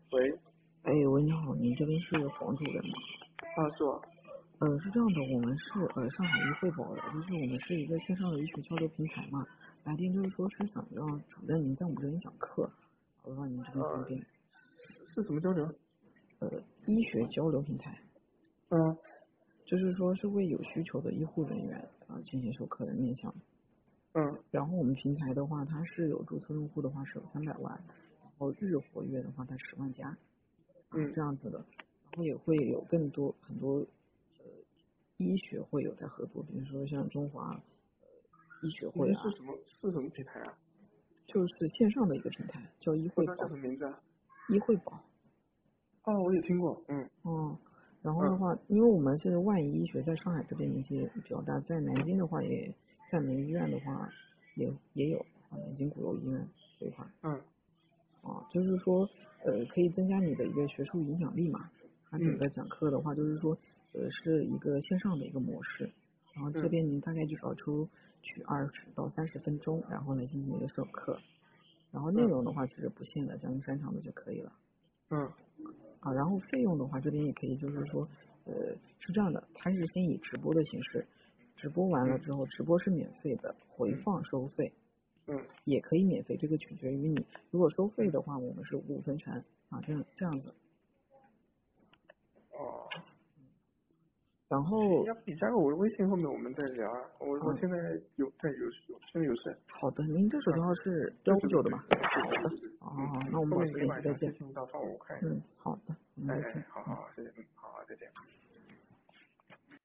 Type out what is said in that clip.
喂， 哎，喂，你好，您这边是黄主任吗？ 是我。 是这样的，我们是上海医汇报的，就是我们是一个线上的医学交流平台嘛。来电就是说是想让主任您在我们这边讲课，我让您这边方便。 是什么交流？ 医学交流平台， 嗯就是说是为有需求的医护人员进行授课的面向。然后我们平台的话，它是有注册用户的话是有300万，然后日活跃的话它10万加，这样子的。然后也会有很多医学会有在合作，比如说像中华医学会啊。 是什么平台啊？ 就是线上的一个平台，叫医汇它叫宝。 什么名字啊？ 医汇宝。 我也听过。 然后的话，因为我们是万医医学在上海这边年纪比较大，在南京的话也，厦门医院的话也有南京鼓楼医院这一块。就是说可以增加你的一个学术影响力嘛。它整个讲课的话，就是说是一个线上的一个模式，然后这边您大概就要取20到30分钟，然后来进行一个授课，然后内容的话其实不限的，讲你擅长的就可以了。然后费用的话，这边也可以，就是说，是这样的，它是先以直播的形式，直播完了之后，直播是免费的，回放收费，也可以免费，这个取决于你。如果收费的话，我们是5分成这样子。然后要不你加个我的微信，后面我们再聊啊。我现在现在有事。 好的，您这手机号是159的吧？好的，那我们保持联系，再见。 后面你把详细信息发我看一下。 好的，再见。